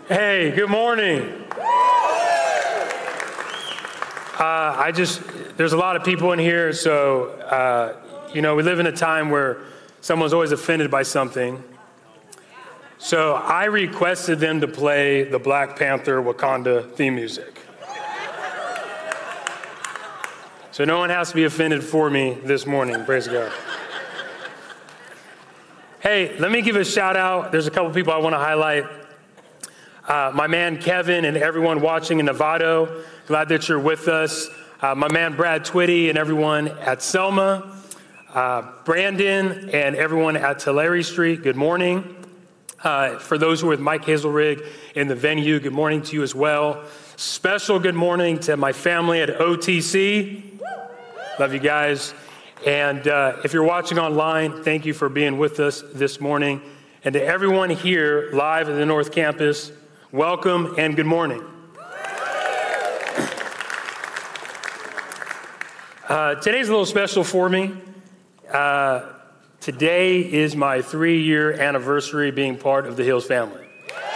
Hey, good morning. There's a lot of people in here, so, we live in a time where someone's always offended by something. So I requested them to play the Black Panther Wakanda theme music. So no one has to be offended for me this morning, praise God. Hey, let me give a shout out. There's a couple people I want to highlight. My man Kevin and everyone watching in Novato, glad that you're with us. My man Brad Twitty and everyone at Selma. Brandon and everyone at Tulare Street, good morning. For those who are with Mike Hazelrig in the venue, good morning to you as well. Special good morning to my family at OTC. Love you guys. And if you're watching online, thank you for being with us this morning. And to everyone here live at the North Campus, welcome and good morning. Today's a little special for me. Today is my 3-year anniversary being part of the Hills family.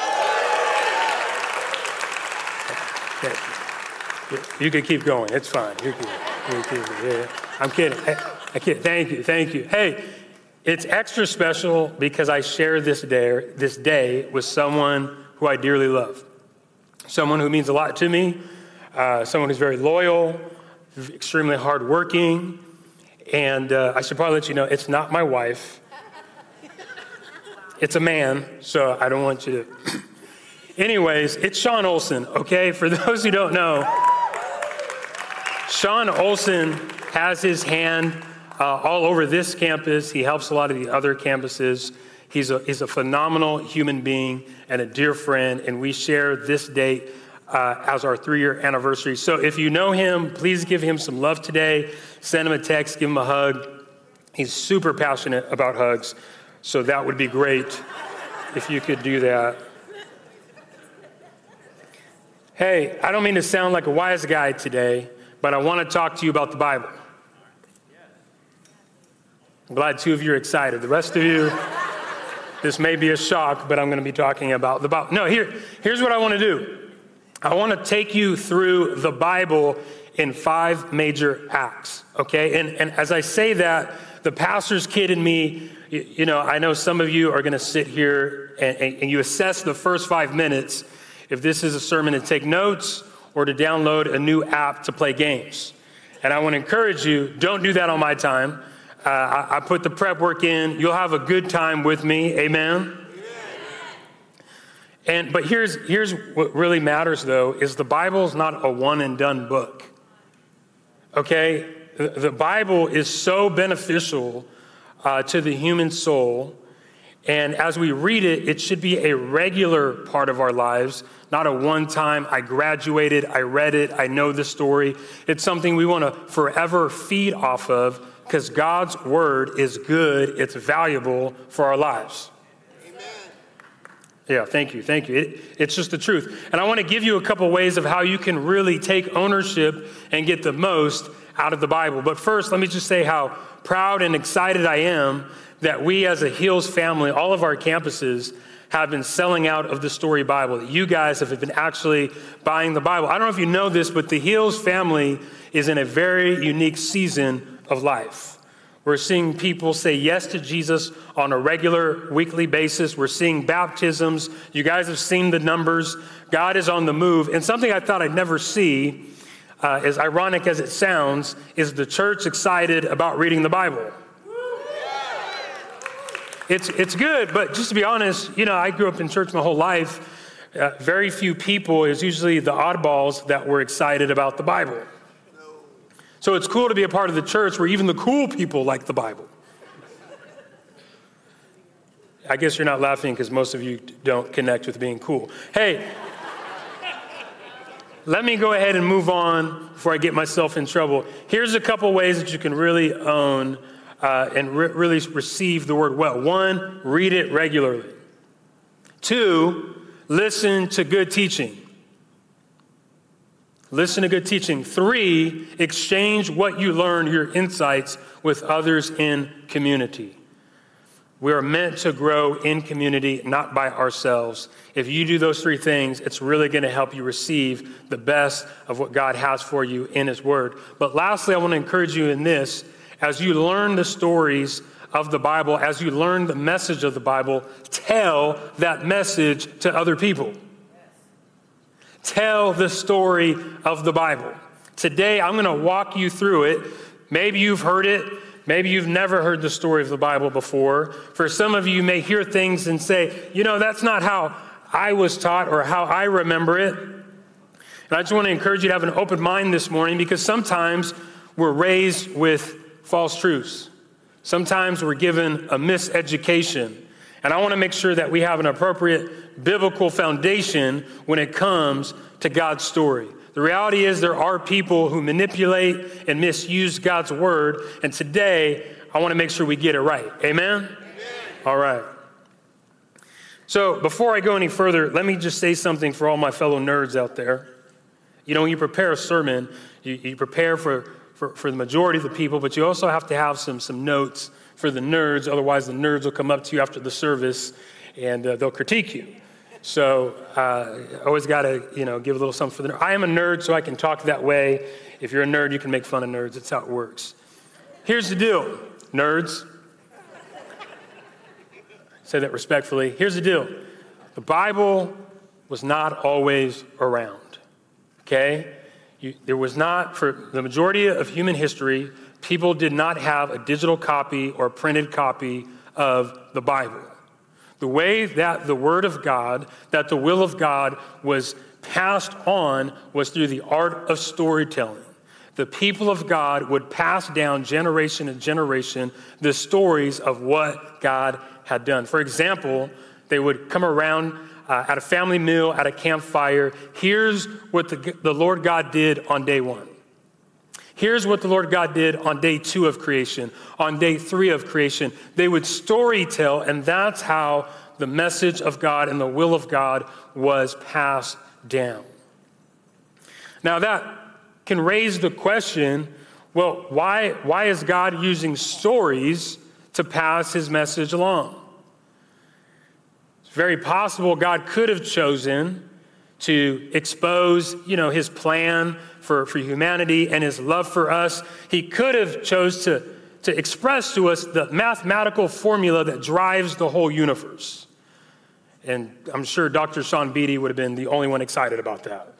You can keep going. It's fine. Yeah. I'm kidding. I kid. Thank you. Hey, it's extra special because I share this day with someone who I dearly love, someone who means a lot to me, someone who's very loyal, extremely hardworking, and I should probably let you know it's not my wife. It's a man, so I don't want you to. Anyways, it's Sean Olson. Okay, for those who don't know, Sean Olson has his hand all over this campus. He helps a lot of the other campuses. He's a phenomenal human being and a dear friend, and we share this date as our 3-year anniversary. So if you know him, please give him some love today. Send him a text, give him a hug. He's super passionate about hugs, so that would be great if you could do that. Hey, I don't mean to sound like a wise guy today, but I want to talk to you about the Bible. I'm glad 2 of you are excited. The rest of you, this may be a shock, but I'm going to be talking about the Bible. No, here's what I want to do. I want to take you through the Bible in 5 major acts, okay? And as I say that, the pastor's kid in me, I know some of you are going to sit here and you assess the first 5 minutes if this is a sermon to take notes or to download a new app to play games. And I want to encourage you, don't do that on my time. I put the prep work in. You'll have a good time with me. Amen? But here's what really matters, though, is the Bible is not a one-and-done book. Okay? The Bible is so beneficial to the human soul. And as we read it, it should be a regular part of our lives, not a one-time, I graduated, I read it, I know the story. It's something we want to forever feed off of because God's word is good, it's valuable for our lives. Amen. Yeah, thank you. It's just the truth. And I want to give you a couple ways of how you can really take ownership and get the most out of the Bible. But first, let me just say how proud and excited I am that we as a Hills family, all of our campuses, have been selling out of the Story Bible. That you guys have been actually buying the Bible. I don't know if you know this, but the Hills family is in a very unique season of life. We're seeing people say yes to Jesus on a regular weekly basis. We're seeing baptisms. You guys have seen the numbers. God is on the move. And something I thought I'd never see, as ironic as it sounds, is the church excited about reading the Bible. It's good, but just to be honest, I grew up in church my whole life. Very few people, it's usually the oddballs that were excited about the Bible. So it's cool to be a part of the church where even the cool people like the Bible. I guess you're not laughing because most of you don't connect with being cool. Hey, let me go ahead and move on before I get myself in trouble. Here's a couple ways that you can really own and really receive the word well. 1, read it regularly. 2, listen to good teaching. Listen to good teaching. 3, exchange what you learn, your insights, with others in community. We are meant to grow in community, not by ourselves. If you do those three things, it's really going to help you receive the best of what God has for you in his word. But lastly, I want to encourage you in this. As you learn the stories of the Bible, as you learn the message of the Bible, tell that message to other people. Tell the story of the Bible. Today, I'm going to walk you through it. Maybe you've heard it. Maybe you've never heard the story of the Bible before. For some of you, you may hear things and say, that's not how I was taught or how I remember it. And I just want to encourage you to have an open mind this morning, because sometimes we're raised with false truths. Sometimes we're given a miseducation. And I want to make sure that we have an appropriate biblical foundation when it comes to God's story. The reality is there are people who manipulate and misuse God's word. And today, I want to make sure we get it right. Amen? Amen. All right. So before I go any further, let me just say something for all my fellow nerds out there. When you prepare a sermon, you prepare for the majority of the people, but you also have to have some notes for the nerds. Otherwise, the nerds will come up to you after the service and they'll critique you. So always got to, give a little something for the nerd. I am a nerd, so I can talk that way. If you're a nerd, you can make fun of nerds. That's how it works. Here's the deal, nerds. Say that respectfully. Here's the deal. The Bible was not always around, okay? There was not, for the majority of human history, people did not have a digital copy or printed copy of the Bible. The way that the word of God, that the will of God was passed on was through the art of storytelling. The people of God would pass down generation to generation the stories of what God had done. For example, they would come around at a family meal, at a campfire. Here's what the Lord God did on day one. Here's what the Lord God did on day 2 of creation, on day 3 of creation. They would storytell, and that's how the message of God and the will of God was passed down. Now that can raise the question, well, why is God using stories to pass his message along? It's very possible God could have chosen to expose, his plan for humanity and his love for us. He could have chose to express to us the mathematical formula that drives the whole universe. And I'm sure Dr. Sean Beatty would have been the only one excited about that.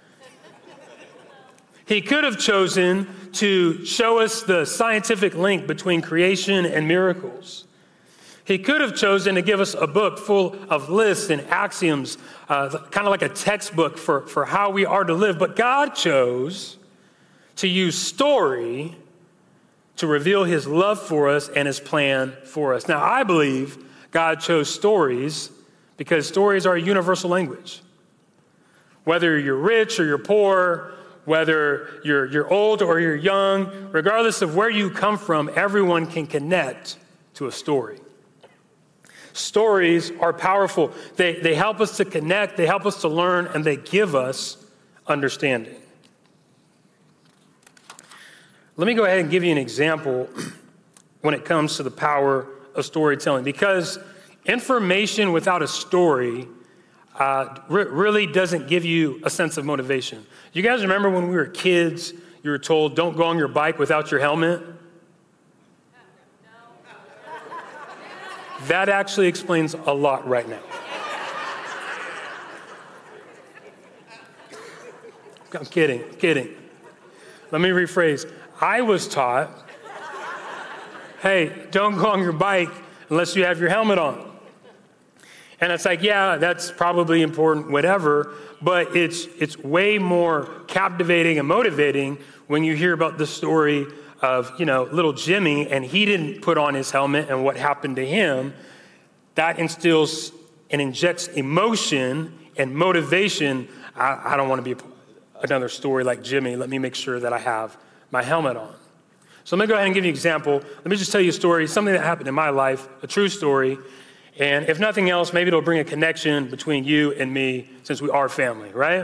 He could have chosen to show us the scientific link between creation and miracles. He could have chosen to give us a book full of lists and axioms, kind of like a textbook for how we are to live. But God chose to use story to reveal his love for us and his plan for us. Now, I believe God chose stories because stories are a universal language. Whether you're rich or you're poor, whether you're old or you're young, regardless of where you come from, everyone can connect to a story. Stories are powerful. They help us to connect, they help us to learn, and they give us understanding. Let me go ahead and give you an example when it comes to the power of storytelling, because information without a story really doesn't give you a sense of motivation. You guys remember when we were kids, you were told, don't go on your bike without your helmet? That actually explains a lot right now. I'm kidding. Let me rephrase. I was taught, hey, don't go on your bike unless you have your helmet on. And it's like, yeah, that's probably important, whatever, but it's way more captivating and motivating when you hear about the story of, little Jimmy, and he didn't put on his helmet and what happened to him. That instills and injects emotion and motivation. I don't want to be another story like Jimmy. Let me make sure that I have my helmet on. So let me go ahead and give you an example. Let me just tell you a story, something that happened in my life, a true story. And if nothing else, maybe it'll bring a connection between you and me since we are family, right?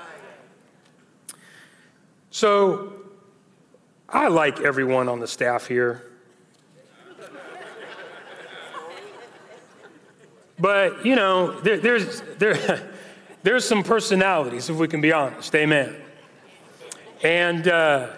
So I like everyone on the staff here. But, there's some personalities, if we can be honest. Amen. And, I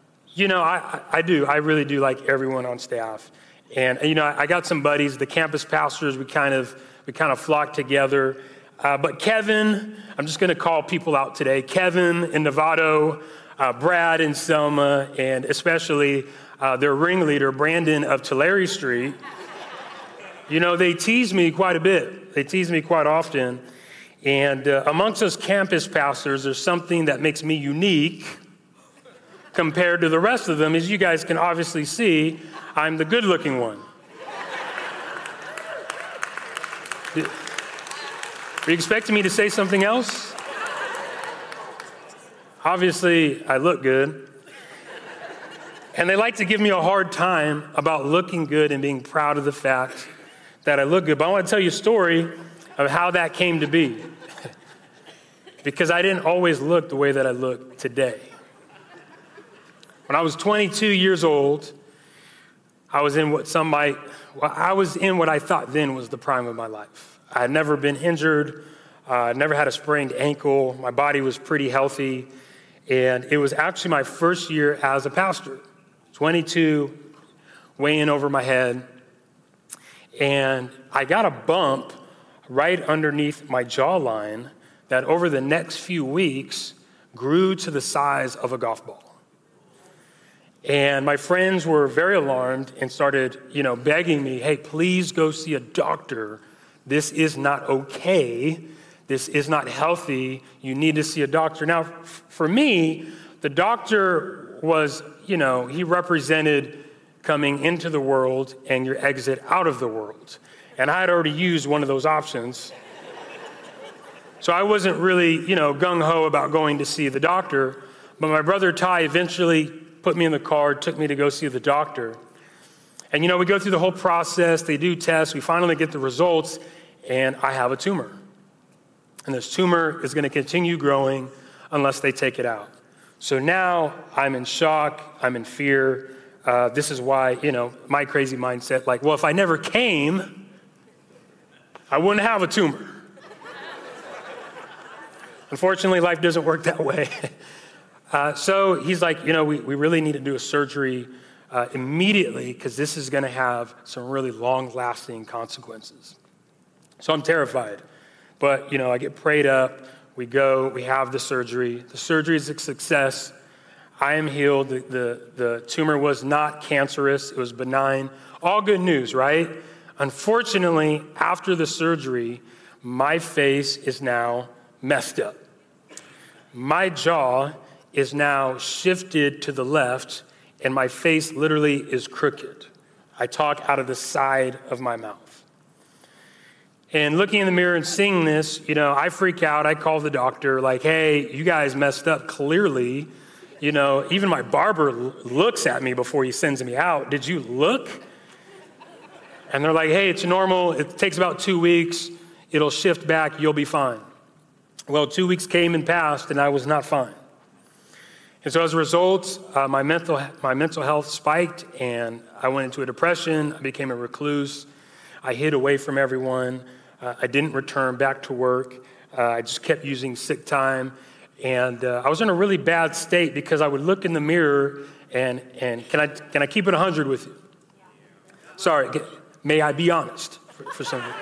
really do like everyone on staff. And, I got some buddies, the campus pastors, we kind of flock together. But Kevin, I'm just going to call people out today. Kevin in Novato, Brad in Selma, and especially their ringleader, Brandon of Tulare Street. They tease me quite a bit. They tease me quite often. And amongst us campus pastors, there's something that makes me unique compared to the rest of them. As you guys can obviously see, I'm the good-looking one. Are you expecting me to say something else? Obviously, I look good. And they like to give me a hard time about looking good and being proud of the fact that I look good. But I want to tell you a story of how that came to be. Because I didn't always look the way that I look today. When I was 22 years old, I was in what I thought then was the prime of my life. I had never been injured. I never had a sprained ankle. My body was pretty healthy. And it was actually my first year as a pastor. 22, way in over my head. And I got a bump right underneath my jawline that over the next few weeks grew to the size of a golf ball. And my friends were very alarmed and started, begging me, hey, please go see a doctor. This is not okay. This is not healthy. You need to see a doctor. Now, for me, the doctor was, he represented coming into the world and your exit out of the world. And I had already used one of those options. So I wasn't really, gung-ho about going to see the doctor. But my brother Ty eventually put me in the car, took me to go see the doctor. And, we go through the whole process. They do tests. We finally get the results, and I have a tumor. And this tumor is going to continue growing unless they take it out. So now I'm in shock. I'm in fear. This is why, my crazy mindset, if I never came, I wouldn't have a tumor. Unfortunately, life doesn't work that way. So he's like, we really need to do a surgery immediately because this is going to have some really long-lasting consequences. So I'm terrified. But, I get prayed up. We go. We have the surgery. The surgery is a success. I am healed. The tumor was not cancerous. It was benign. All good news, right? Unfortunately, after the surgery, my face is now messed up. My jaw is now shifted to the left, and my face literally is crooked. I talk out of the side of my mouth. And looking in the mirror and seeing this, I freak out. I call the doctor like, hey, you guys messed up clearly. Even my barber looks at me before he sends me out. Did you look? And they're like, hey, it's normal. It takes about 2 weeks. It'll shift back. You'll be fine. Well, 2 weeks came and passed, and I was not fine. And so as a result, my mental health spiked, and I went into a depression. I became a recluse. I hid away from everyone. I didn't return back to work. I just kept using sick time. And I was in a really bad state because I would look in the mirror and can I keep it 100 with you? Sorry, may I be honest for some of you?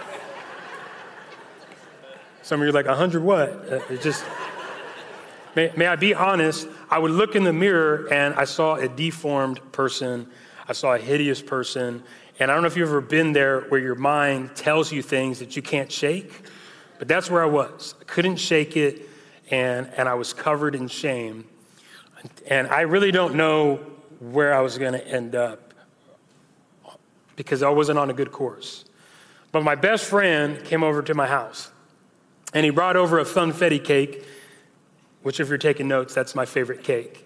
Some of you are like, 100 what? May I be honest? I would look in the mirror and I saw a deformed person. I saw a hideous person. And I don't know if you've ever been there where your mind tells you things that you can't shake, but that's where I was. I couldn't shake it, and I was covered in shame. And I really don't know where I was going to end up because I wasn't on a good course. But my best friend came over to my house, and he brought over a funfetti cake, which if you're taking notes, that's my favorite cake.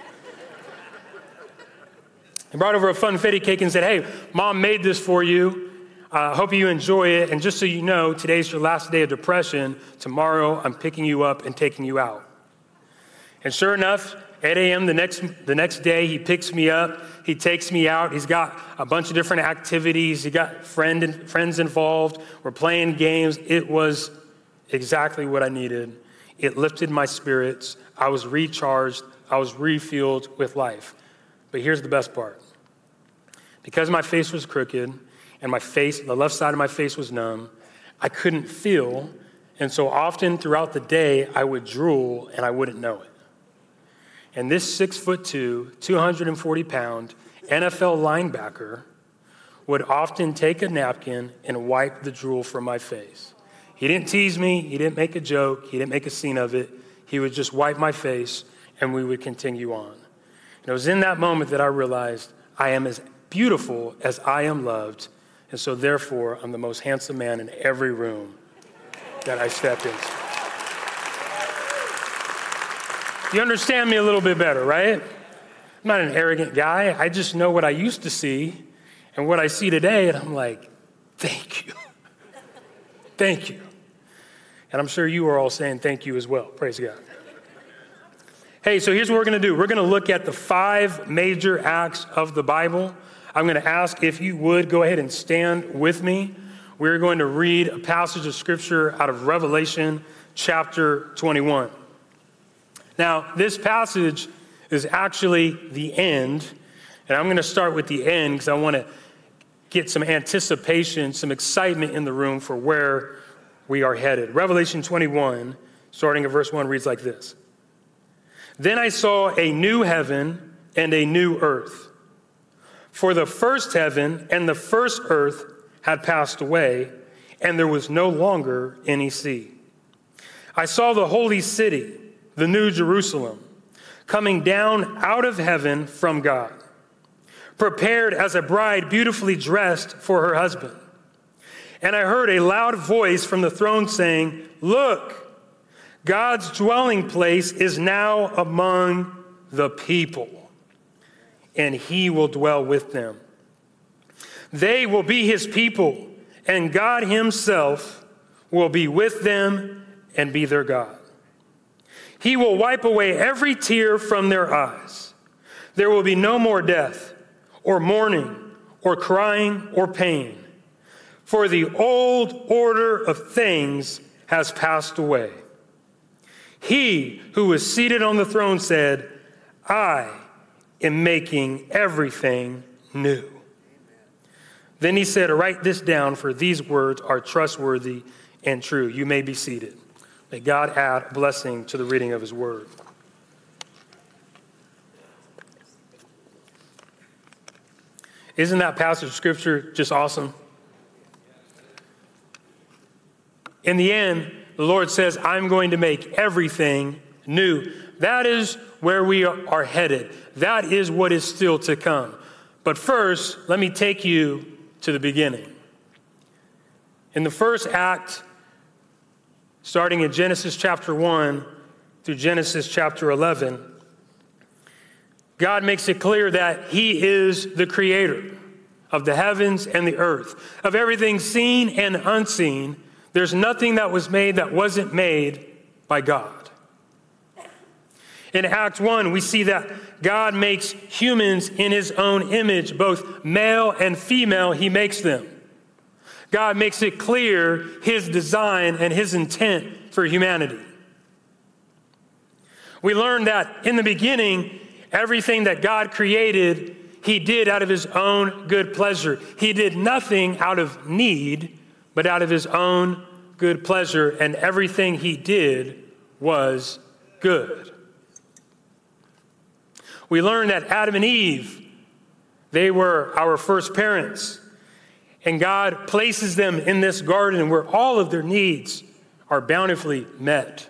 He brought over a funfetti cake and said, hey, Mom made this for you. Hope you enjoy it. And just so you know, today's your last day of depression. Tomorrow, I'm picking you up and taking you out. And sure enough, 8 a.m. the next day, he picks me up. He takes me out. He's got a bunch of different activities. He got friends involved. We're playing games. It was exactly what I needed. It lifted my spirits. I was recharged. I was refueled with life. But here's the best part. Because my face was crooked and the left side of my face was numb, I couldn't feel. And so often throughout the day, I would drool and I wouldn't know it. And this 6'2", 240-pound NFL linebacker would often take a napkin and wipe the drool from my face. He didn't tease me. He didn't make a joke. He didn't make a scene of it. He would just wipe my face, and we would continue on. And it was in that moment that I realized I am as beautiful as I am loved, and so therefore I'm the most handsome man in every room that I step into. You understand me a little bit better, right? I'm not an arrogant guy. I just know what I used to see and what I see today, and I'm like, thank you. Thank you. And I'm sure you are all saying thank you as well. Praise God. Hey, so here's what we're going to do. We're going to look at the 5 major acts of the Bible. I'm going to ask if you would go ahead and stand with me. We're going to read a passage of Scripture out of Revelation chapter 21. Now, this passage is actually the end, and I'm going to start with the end because I want to get some anticipation, some excitement in the room for where we are headed. Revelation 21, starting at verse 1, reads like this. Then I saw a new heaven and a new earth. For the first heaven and the first earth had passed away, and there was no longer any sea. I saw the holy city, the new Jerusalem, coming down out of heaven from God, prepared as a bride beautifully dressed for her husband. And I heard a loud voice from the throne saying, "Look, God's dwelling place is now among the people, and he will dwell with them. They will be his people, and God himself will be with them and be their God. He will wipe away every tear from their eyes. There will be no more death, or mourning, or crying, or pain, for the old order of things has passed away." He who was seated on the throne said, "I am making everything new." Then he said, "Write this down, for these words are trustworthy and true." You may be seated. May God add a blessing to the reading of his word. Isn't that passage of Scripture just awesome? In the end, the Lord says, I'm going to make everything new. That is where we are headed. That is what is still to come. But first, let me take you to the beginning. In the first act, starting in Genesis chapter 1 through Genesis chapter 11, God makes it clear that he is the creator of the heavens and the earth, of everything seen and unseen. There's nothing that was made that wasn't made by God. In Act 1, we see that God makes humans in his own image, both male and female, he makes them. God makes it clear his design and his intent for humanity. We learn that in the beginning, everything that God created, he did out of his own good pleasure. He did nothing out of need, but out of his own good pleasure, and everything he did was good. We learn that Adam and Eve, they were our first parents, and God places them in this garden where all of their needs are bountifully met.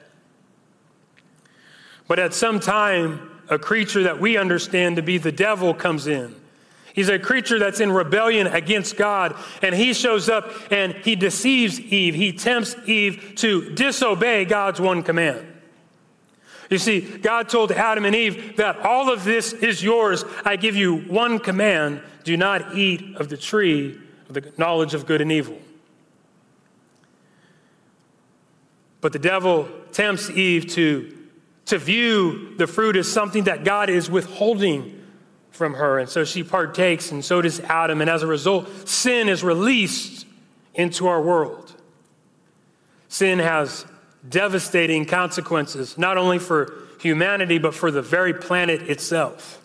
But at some time, a creature that we understand to be the devil comes in. He's a creature that's in rebellion against God, and he shows up and he deceives Eve. He tempts Eve to disobey God's one command. You see, God told Adam and Eve that all of this is yours. I give you one command: do not eat of the tree of the knowledge of good and evil. But the devil tempts Eve to to view the fruit as something that God is withholding from her. And so she partakes, and so does Adam. And as a result, sin is released into our world. Sin has devastating consequences, not only for humanity, but for the very planet itself.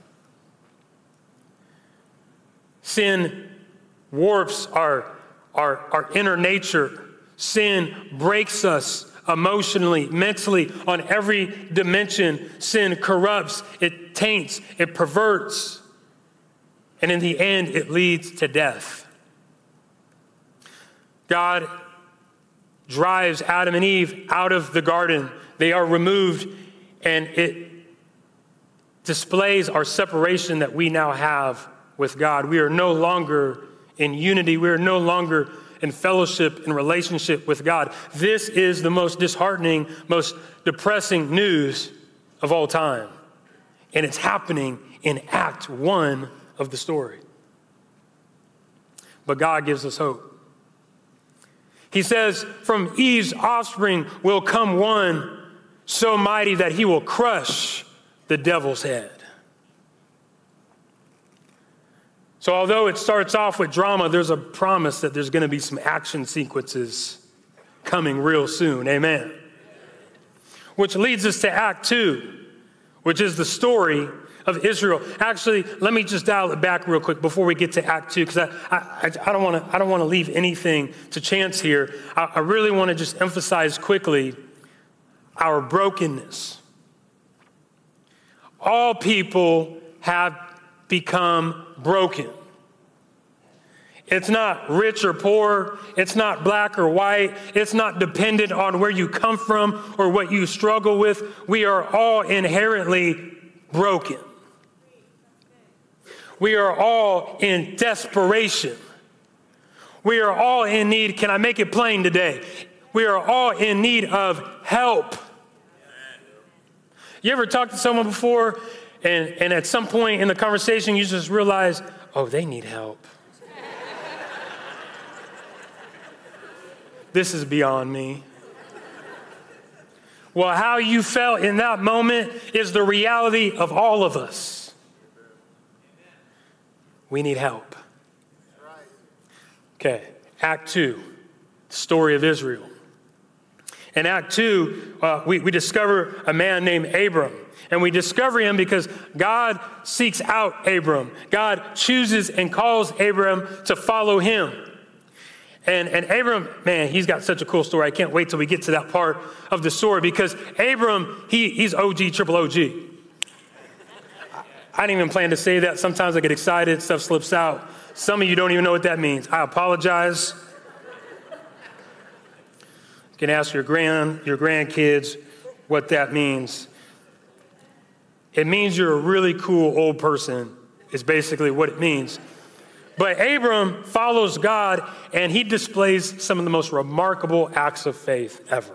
Sin warps our inner nature. Sin breaks us emotionally, mentally, on every dimension. Sin corrupts, it taints, it perverts, and in the end, it leads to death. God drives Adam and Eve out of the garden. They are removed, and it displays our separation that we now have with God. We are no longer in unity. We are no longer in fellowship and relationship with God. This is the most disheartening, most depressing news of all time. And it's happening in Act 1 of the story. But God gives us hope. He says, from Eve's offspring will come one so mighty that he will crush the devil's head. So although it starts off with drama, there's a promise that there's going to be some action sequences coming real soon. Amen. Which leads us to Act 2, which is the story of Israel. Actually, let me just dial it back real quick before we get to Act 2, because I don't want to leave anything to chance here. I really want to just emphasize quickly our brokenness. All people have become broken. It's not rich or poor. It's not black or white. It's not dependent on where you come from or what you struggle with. We are all inherently broken. We are all in desperation. We are all in need. Can I make it plain today? We are all in need of help. You ever talked to someone before and at some point in the conversation you just realize, oh, they need help. This is beyond me. Well, how you felt in that moment is the reality of all of us. We need help. Okay, Act 2, the story of Israel. In Act 2, we discover a man named Abram. And we discover him because God seeks out Abram. God chooses and calls Abram to follow him. And Abram, man, he's got such a cool story. I can't wait till we get to that part of the story because Abram, he's OG, triple OG. I didn't even plan to say that. Sometimes I get excited, stuff slips out. Some of you don't even know what that means. I apologize. You can ask your grandkids what that means. It means you're a really cool old person, is basically what it means. But Abram follows God, and he displays some of the most remarkable acts of faith ever.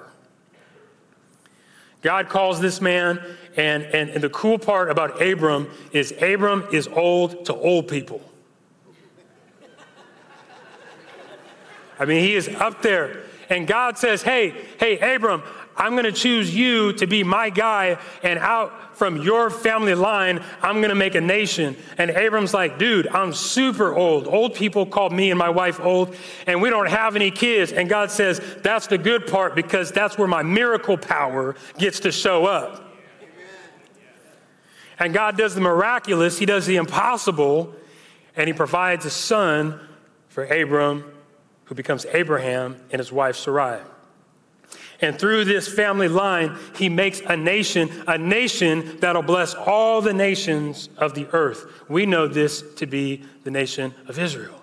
God calls this man, and the cool part about Abram is old to old people. I mean, he is up there. And God says, hey, Abram, I'm going to choose you to be my guy, and out from your family line, I'm going to make a nation. And Abram's like, dude, I'm super old. Old people call me and my wife old, and we don't have any kids. And God says, that's the good part because that's where my miracle power gets to show up. And God does the miraculous. He does the impossible, and he provides a son for Abram, who becomes Abraham and his wife Sarai. And through this family line, he makes a nation that'll bless all the nations of the earth. We know this to be the nation of Israel.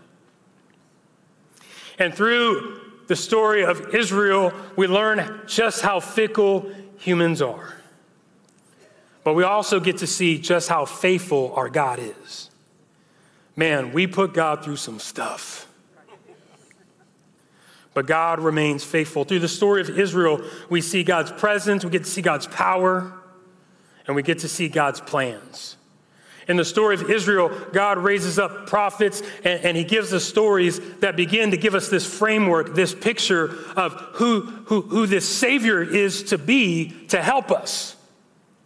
And through the story of Israel, we learn just how fickle humans are. But we also get to see just how faithful our God is. Man, we put God through some stuff. But God remains faithful. Through the story of Israel, we see God's presence, we get to see God's power, and we get to see God's plans. In the story of Israel, God raises up prophets, and he gives us stories that begin to give us this framework, this picture of who this Savior is to be to help us.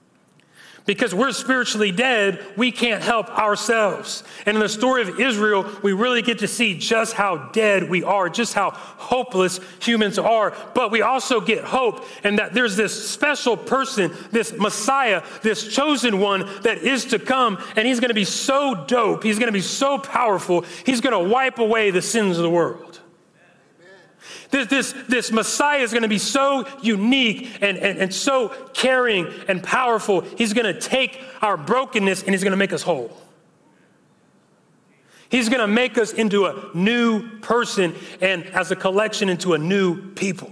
Because we're spiritually dead, we can't help ourselves. And in the story of Israel, we really get to see just how dead we are, just how hopeless humans are. But we also get hope in that there's this special person, this Messiah, this chosen one that is to come. And he's going to be so dope. He's going to be so powerful. He's going to wipe away the sins of the world. This Messiah is going to be so unique and so caring and powerful. He's going to take our brokenness and he's going to make us whole. He's going to make us into a new person and as a collection into a new people.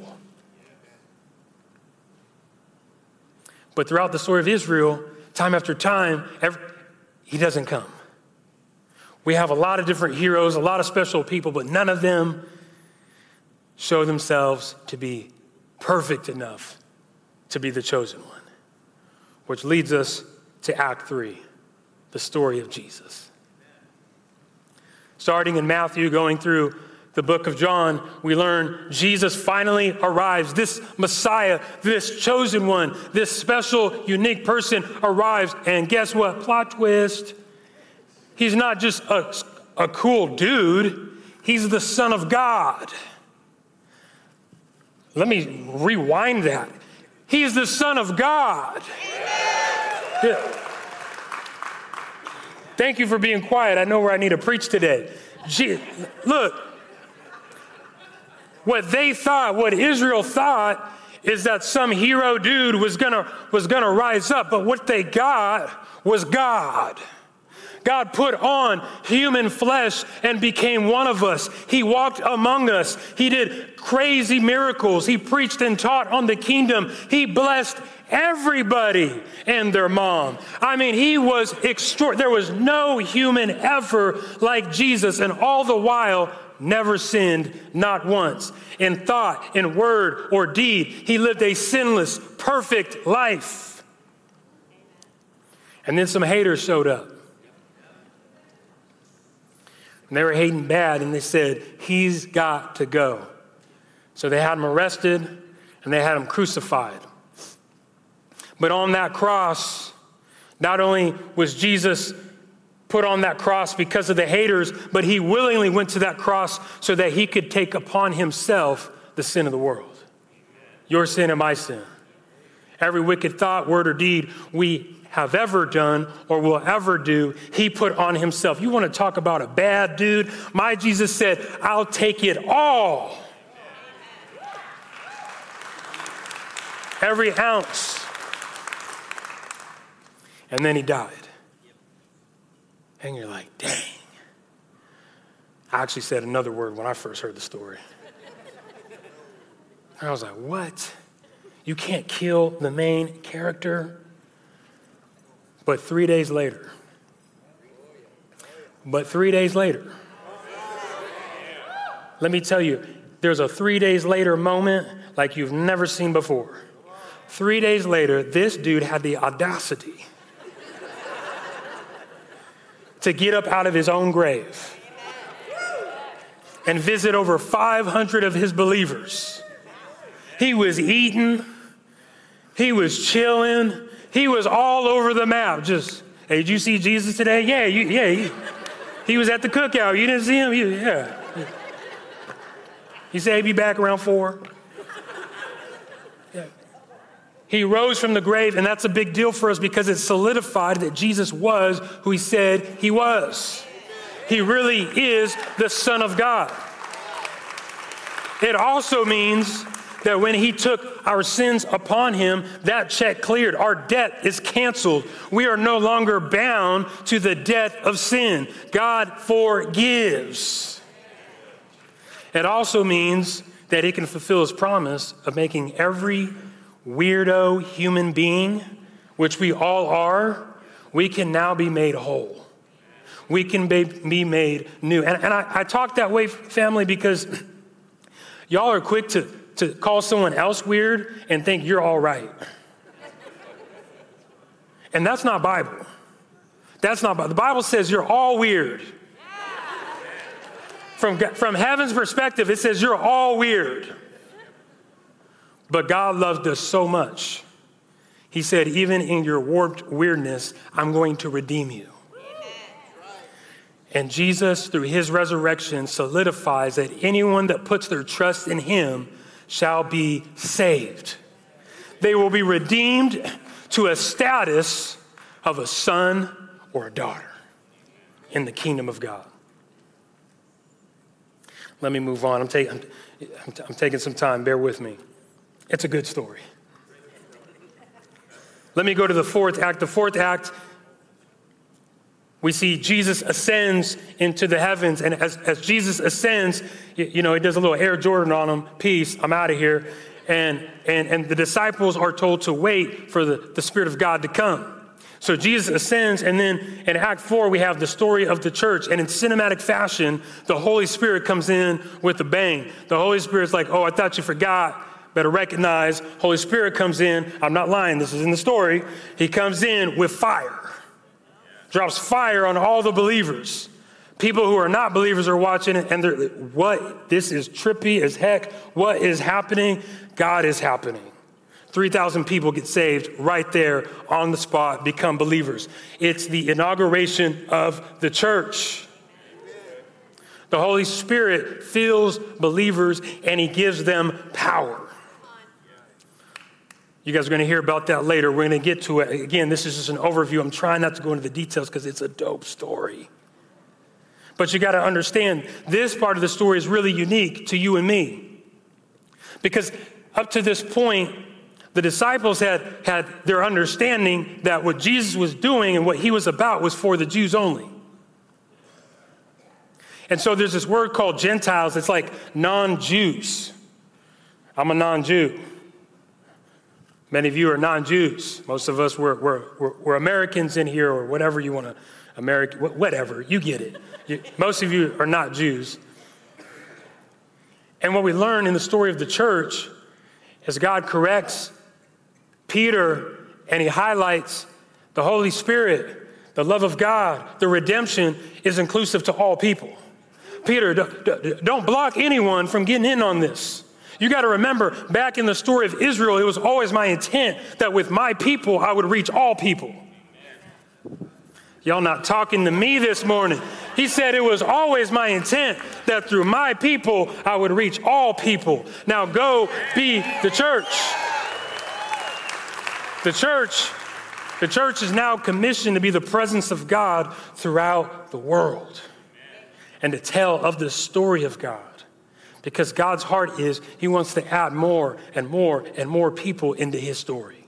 But throughout the story of Israel, time after time, he doesn't come. We have a lot of different heroes, a lot of special people, but none of them show themselves to be perfect enough to be the chosen one. Which leads us to Act 3, the story of Jesus. Starting in Matthew, going through the book of John, we learn Jesus finally arrives. This Messiah, this chosen one, this special, unique person arrives. And guess what? Plot twist. He's not just a cool dude. He's the Son of God. Let me rewind that. He's the Son of God. Yeah. Thank you for being quiet. I know where I need to preach today. Look, what Israel thought is that some hero dude was gonna rise up, but what they got was God. God put on human flesh and became one of us. He walked among us. He did crazy miracles. He preached and taught on the kingdom. He blessed everybody and their mom. I mean, he was extraordinary. There was no human ever like Jesus, and all the while, never sinned, not once. In thought, in word, or deed, he lived a sinless, perfect life. And then some haters showed up. And they were hating bad, and they said, he's got to go. So they had him arrested, and they had him crucified. But on that cross, not only was Jesus put on that cross because of the haters, but he willingly went to that cross so that he could take upon himself the sin of the world. Your sin and my sin. Every wicked thought, word, or deed we have ever done or will ever do, he put on himself. You want to talk about a bad dude? My Jesus said, I'll take it all. Every ounce. And then he died. And you're like, dang. I actually said another word when I first heard the story. I was like, what? You can't kill the main character? But 3 days later, let me tell you, there's a 3 days later moment like you've never seen before. 3 days later, this dude had the audacity to get up out of his own grave and visit over 500 of his believers. He was eating, he was chilling, he was all over the map. Just, hey, did you see Jesus today? Yeah, he was at the cookout. You didn't see him? Yeah. He said he'd be back around 4. Yeah. He rose from the grave, and that's a big deal for us because it solidified that Jesus was who he said he was. He really is the Son of God. It also means that when he took our sins upon him, that check cleared. Our debt is canceled. We are no longer bound to the debt of sin. God forgives. It also means that he can fulfill his promise of making every weirdo human being, which we all are, we can now be made whole. We can be made new. And I talk that way, family, because y'all are quick to call someone else weird and think you're all right. And that's not Bible. That's not Bible. The Bible says you're all weird. From heaven's perspective, it says you're all weird. But God loved us so much. He said, even in your warped weirdness, I'm going to redeem you. And Jesus, through his resurrection, solidifies that anyone that puts their trust in him shall be saved. They will be redeemed to a status of a son or a daughter in the kingdom of God. Let me move on. I'm taking some time. Bear with me. It's a good story. Let me go to the fourth act. The fourth act, we see Jesus ascends into the heavens. And as Jesus ascends, he does a little Air Jordan on him. Peace, I'm out of here. And the disciples are told to wait for the Spirit of God to come. So Jesus ascends, and then in Act 4, we have the story of the church. And in cinematic fashion, the Holy Spirit comes in with a bang. The Holy Spirit's like, oh, I thought you forgot. Better recognize, Holy Spirit comes in. I'm not lying. This is in the story. He comes in with fire. Drops fire on all the believers. People who are not believers are watching it, and they're like, what? This is trippy as heck. What is happening? God is happening. 3,000 people get saved right there on the spot, become believers. It's the inauguration of the church. The Holy Spirit fills believers, and he gives them power. You guys are going to hear about that later. We're going to get to it. Again, this is just an overview. I'm trying not to go into the details because it's a dope story. But you got to understand, this part of the story is really unique to you and me. Because up to this point, the disciples had their understanding that what Jesus was doing and what he was about was for the Jews only. And so there's this word called Gentiles. It's like non-Jews. I'm a non-Jew. Many of you are non-Jews. Most of us, we're Americans in here, or whatever you want to, whatever, you get it. Most of you are not Jews. And what we learn in the story of the church is God corrects Peter, and he highlights the Holy Spirit, the love of God, the redemption is inclusive to all people. Peter, don't block anyone from getting in on this. You got to remember, back in the story of Israel, it was always my intent that with my people, I would reach all people. Y'all not talking to me this morning. He said it was always my intent that through my people, I would reach all people. Now go be the church. The church is now commissioned to be the presence of God throughout the world and to tell of the story of God. Because God's heart is he wants to add more and more and more people into his story.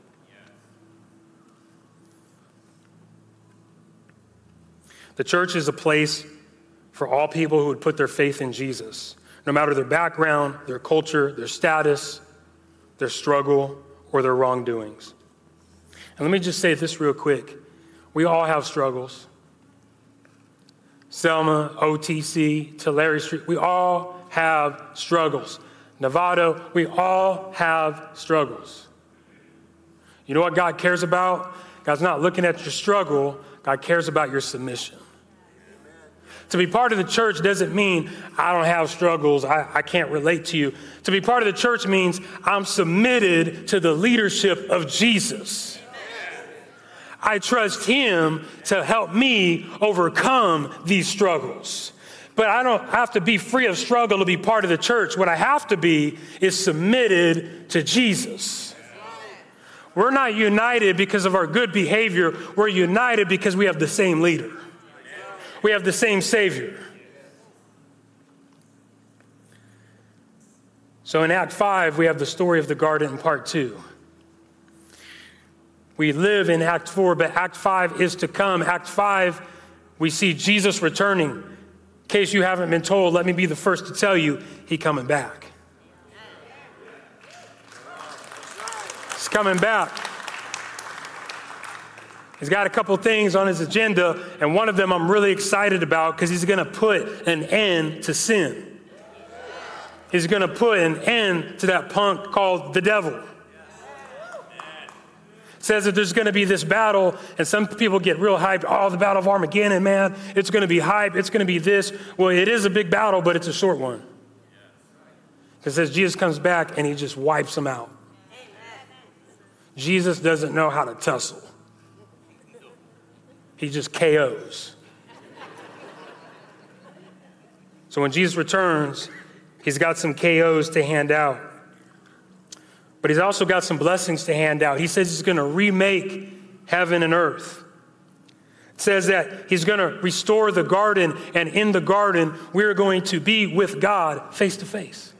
The church is a place for all people who would put their faith in Jesus, no matter their background, their culture, their status, their struggle, or their wrongdoings. And let me just say this real quick. We all have struggles. Selma, OTC, Tulare Street, we all have struggles. Novato, we all have struggles. You know what God cares about? God's not looking at your struggle. God cares about your submission. To be part of the church doesn't mean I don't have struggles, I can't relate to you. To be part of the church means I'm submitted to the leadership of Jesus. I trust him to help me overcome these struggles. But I don't have to be free of struggle to be part of the church. What I have to be is submitted to Jesus. We're not united because of our good behavior. We're united because we have the same leader. We have the same Savior. So in Act 5, we have the story of the garden in part 2. We live in Act 4, but Act 5 is to come. Act 5, we see Jesus returning. In case you haven't been told, let me be the first to tell you, he's coming back. He's coming back. He's got a couple things on his agenda, and one of them I'm really excited about because he's going to put an end to sin. He's going to put an end to that punk called the devil. Says that there's going to be this battle, and some people get real hyped. Oh, the battle of Armageddon, man, it's going to be hype. It's going to be this. Well, it is a big battle, but it's a short one. It says Jesus comes back and he just wipes them out. Jesus doesn't know how to tussle. He just KOs. So when Jesus returns, he's got some KOs to hand out. But he's also got some blessings to hand out. He says he's going to remake heaven and earth. It says that he's going to restore the garden, and in the garden, we're going to be with God face to face.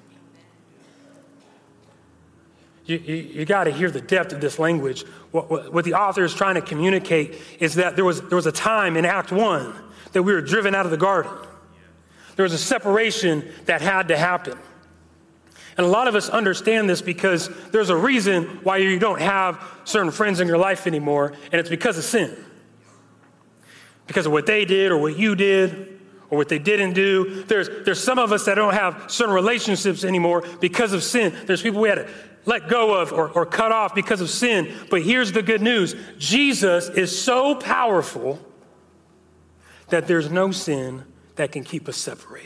You got to hear the depth of this language. What the author is trying to communicate is that there was a time in Act 1 that we were driven out of the garden. There was a separation that had to happen. And a lot of us understand this because there's a reason why you don't have certain friends in your life anymore, and it's because of sin. Because of what they did or what you did or what they didn't do. There's some of us that don't have certain relationships anymore because of sin. There's people we had to let go of or cut off because of sin. But here's the good news. Jesus is so powerful that there's no sin that can keep us separated.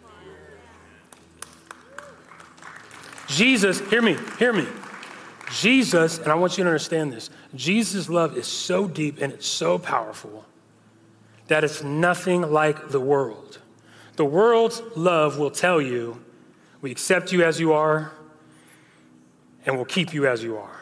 Jesus, hear me. Jesus, and I want you to understand this, Jesus' love is so deep and it's so powerful that it's nothing like the world. The world's love will tell you, we accept you as you are, and we'll keep you as you are.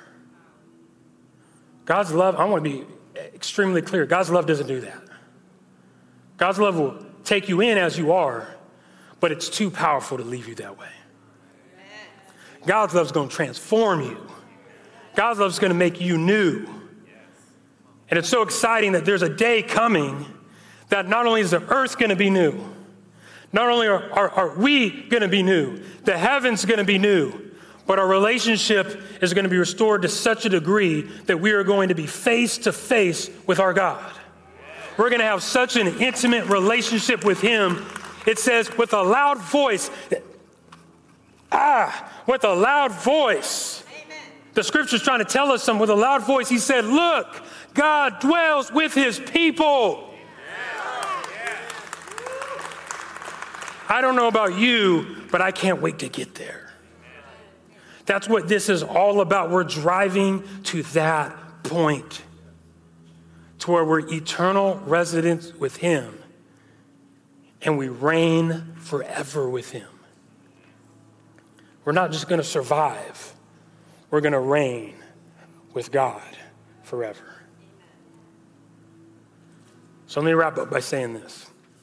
God's love, I want to be extremely clear, God's love doesn't do that. God's love will take you in as you are, but it's too powerful to leave you that way. God's love is going to transform you. God's love is going to make you new. And it's so exciting that there's a day coming that not only is the earth going to be new, not only are we going to be new, the heaven's going to be new, but our relationship is going to be restored to such a degree that we are going to be face to face with our God. We're going to have such an intimate relationship with him. It says with a loud voice, with a loud voice. Amen. The scripture's trying to tell us something with a loud voice. He said, look, God dwells with his people. Yeah. I don't know about you, but I can't wait to get there. That's what this is all about. We're driving to that point, to where we're eternal residents with him and we reign forever with him. We're not just going to survive. We're going to reign with God forever. So let me wrap up by saying this.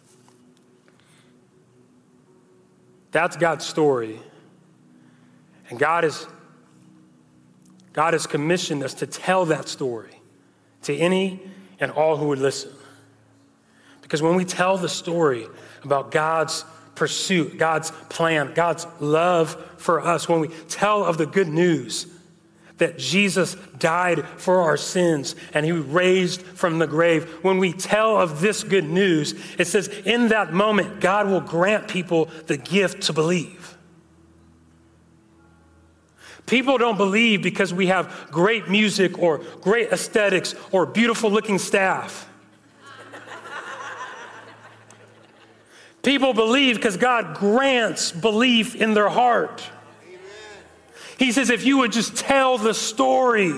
That's God's story. And God has commissioned us to tell that story to any and all who would listen. Because when we tell the story about God's pursuit, God's plan, God's love for us, when we tell of the good news that Jesus died for our sins and he raised from the grave, when we tell of this good news, it says in that moment, God will grant people the gift to believe. People don't believe because we have great music or great aesthetics or beautiful looking staff. People believe because God grants belief in their heart. Amen. He says, if you would just tell the story,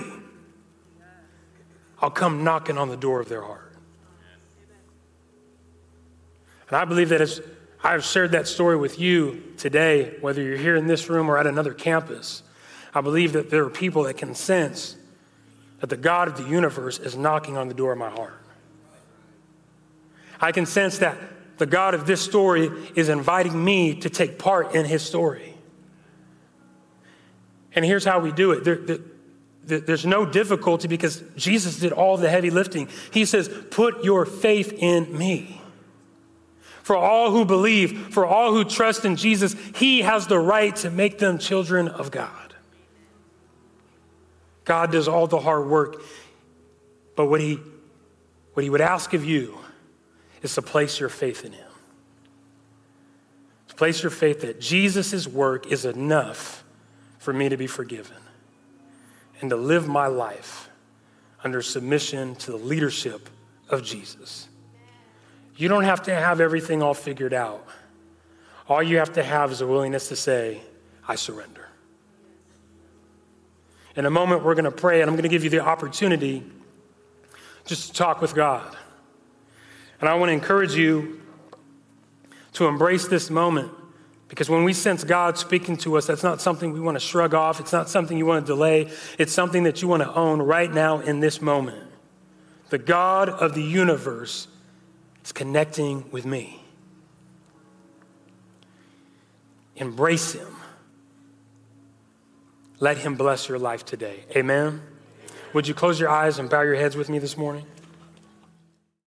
I'll come knocking on the door of their heart. And I believe that as I've shared that story with you today, whether you're here in this room or at another campus, I believe that there are people that can sense that the God of the universe is knocking on the door of my heart. I can sense that the God of this story is inviting me to take part in his story. And here's how we do it. There's no difficulty because Jesus did all the heavy lifting. He says, put your faith in me. For all who believe, for all who trust in Jesus, he has the right to make them children of God. God does all the hard work. But what he would ask of you is to place your faith in him. To place your faith that Jesus' work is enough for me to be forgiven and to live my life under submission to the leadership of Jesus. You don't have to have everything all figured out. All you have to have is a willingness to say, I surrender. In a moment, we're going to pray, and I'm going to give you the opportunity just to talk with God. And I want to encourage you to embrace this moment, because when we sense God speaking to us, that's not something we want to shrug off. It's not something you want to delay. It's something that you want to own right now in this moment. The God of the universe is connecting with me. Embrace him. Let him bless your life today. Amen. Would you close your eyes and bow your heads with me this morning?